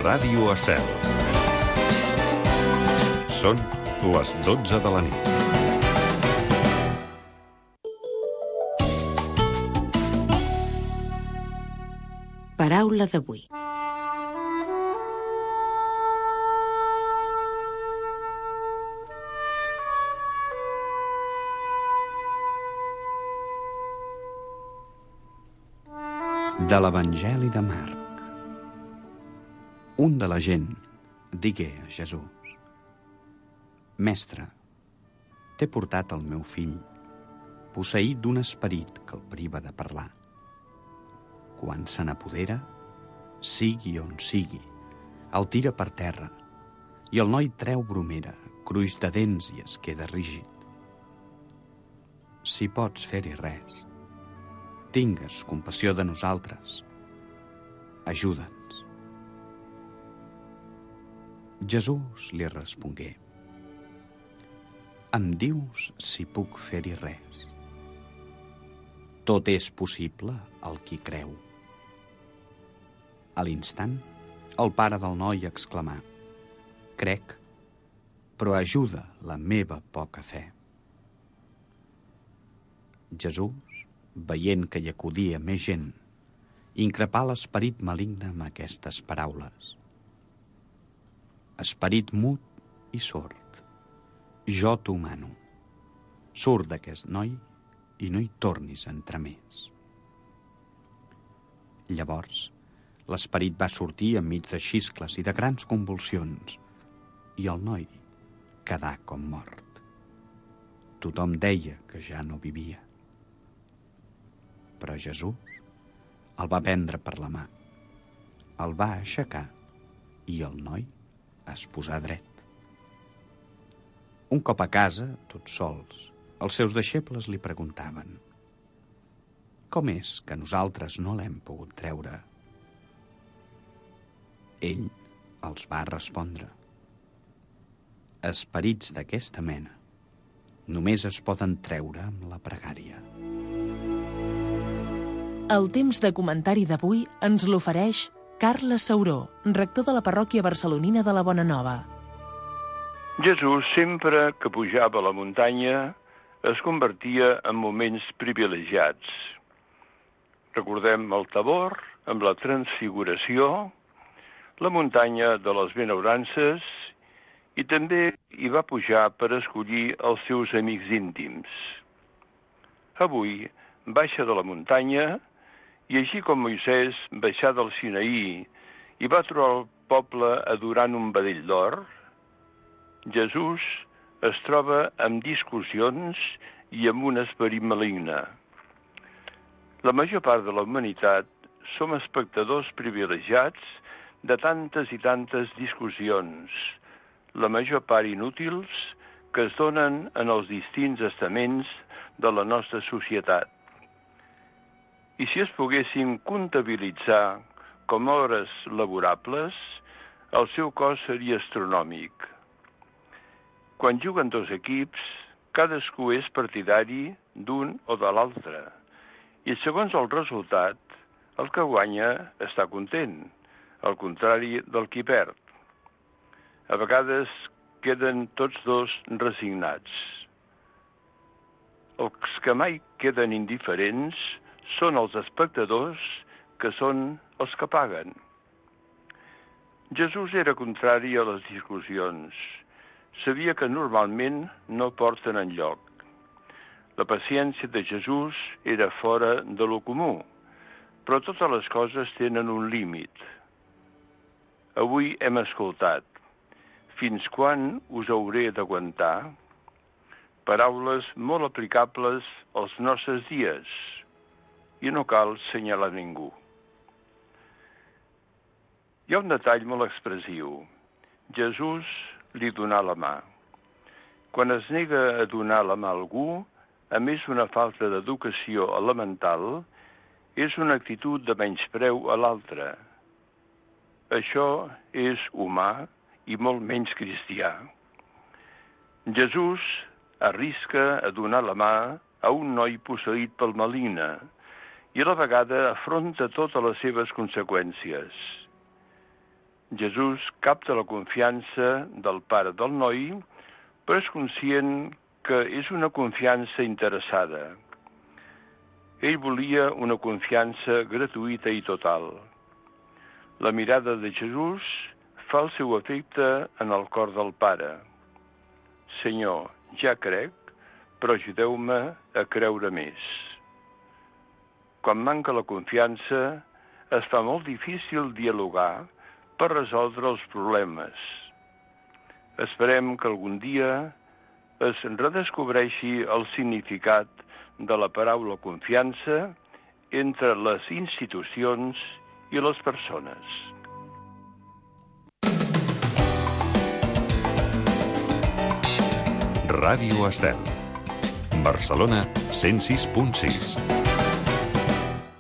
Ràdio Estel. Són les 12 de la nit. Paraula d'avui. De l'Evangeli de Marc. Un de la gent digué a Jesús: Mestre, t'he portat el meu fill, posseït d'un esperit que el priva de parlar. Quan se n'apodera, sigui on sigui, el tira per terra, i el noi treu bromera, cruix de dents i es queda rígid. Si pots fer-hi res, tingues compassió de nosaltres. Ajuda'ns. Jesús li respongué: Em dius si puc fer-hi res. Tot és possible al qui creu. A l'instant, el pare del noi exclamà: Crec, però ajuda la meva poca fe. Jesús, veient que hi acudia més gent, increpà l'esperit maligne amb aquestes paraules: Esperit mut i sord, jo t'ho mano, surt d'aquest noi i no hi tornis a entrar més. Llavors, l'esperit va sortir enmig de xiscles i de grans convulsions, i el noi quedà com mort. Tothom deia que ja no vivia. Però Jesús el va prendre per la mà, el va aixecar i el noi es posà dret. Un cop a casa, tots sols, els seus deixebles li preguntaven: Com és que nosaltres no l'hem pogut treure? Ell els va respondre: Esperits d'aquesta mena només es poden treure amb la pregària. El temps de comentari d'avui ens l'ofereix Carles Sauró, rector de la parròquia barcelonina de la Bonanova. Jesús, sempre que pujava a la muntanya, es convertia en moments privilegiats. Recordem el Tabor, amb la Transfiguració, la muntanya de les Benaurances, i també hi va pujar per escollir els seus amics íntims. Avui baixa de la muntanya i, així com Moisès baixà del Sinaí i va trobar el poble adorant un vedell d'or, Jesús es troba amb discussions i amb un esperit maligne. La major part de la humanitat som espectadors privilegiats de tantes i tantes discussions, la major part inútils, que es donen en els distints estaments de la nostra societat. I si es poguessin comptabilitzar com a hores laborables, el seu cost seria astronòmic. Quan juguen dos equips, cadascú és partidari d'un o de l'altre, i segons el resultat, el que guanya està content, al contrari del qui perd. A vegades queden tots dos resignats. Els que mai queden indiferents són els espectadors, que són els que paguen. Jesús era contrari a les discussions. Sabia que normalment no porten enlloc. La paciència de Jesús era fora de lo comú, però totes les coses tenen un límit. Avui hem escoltat: fins quan us hauré d'aguantar? Paraules molt aplicables als nostres dies, i no cal senyalar ningú. Hi ha un detall molt expressiu. Jesús li donà la mà. Quan es nega a donar la mà a algú, a més d'una falta d'educació elemental, és una actitud de menyspreu a l'altre. Això és humà i molt menys cristià. Jesús arrisca a donar la mà a un noi posseït pel maligne i a la vegada afronta totes les seves conseqüències. Jesús capta la confiança del pare del noi, però és conscient que és una confiança interessada. Ell volia una confiança gratuïta i total. La mirada de Jesús fa el seu efecte en el cor del pare. Senyor, ja crec, però ajudeu-me a creure més. Quan manca la confiança, es fa molt difícil dialogar per resoldre els problemes. Esperem que algun dia es redescobreixi el significat de la paraula confiança entre les institucions i les persones. Ràdio Estel. Barcelona 106.6.